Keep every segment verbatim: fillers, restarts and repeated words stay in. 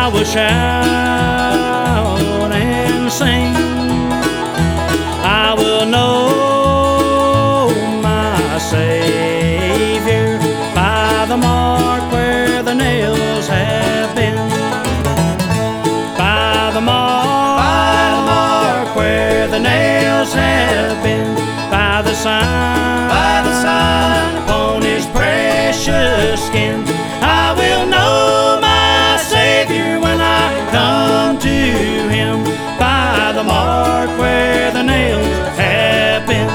I will shout and sing. I will know my Savior by the mark where the nails have been. By the mark, by the mark where the nails have been. By the sign, by the sign upon his precious skin. I will know my Savior when I come to him. By the mark where the nails have been.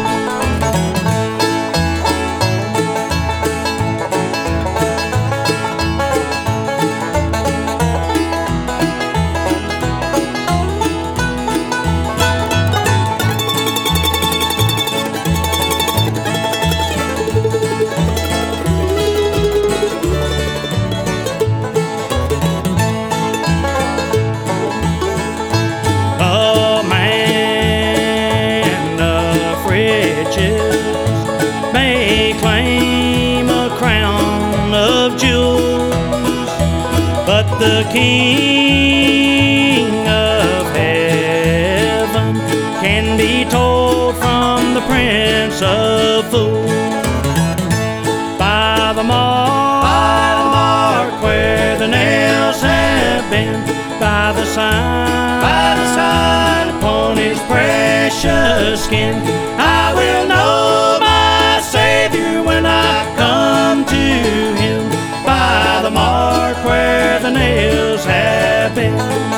May claim a crown of jewels, but the King of heaven can be told from the Prince of Fools. By the mark, by the mark where the nails have been. By the sign, by the sign upon his precious skin. I will know my Savior when I come to him. By the mark where the nails have been.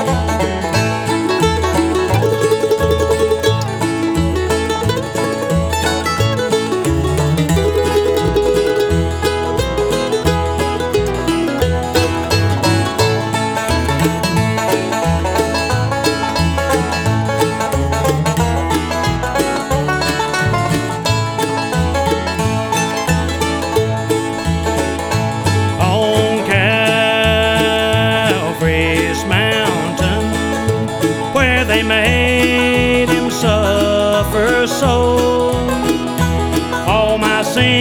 They made him suffer so. All my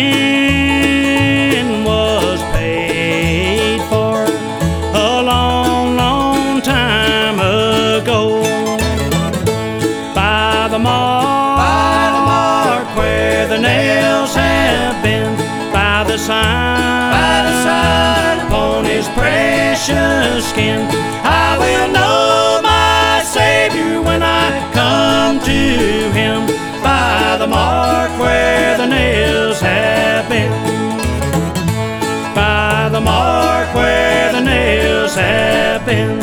sin was paid for a long, long time ago. By the mark, by the mark where the nails have been. By the sign, by the sign upon his precious skin. I will know my Savior when I come to him. By the mark where the nails have been. By the mark where the nails have been.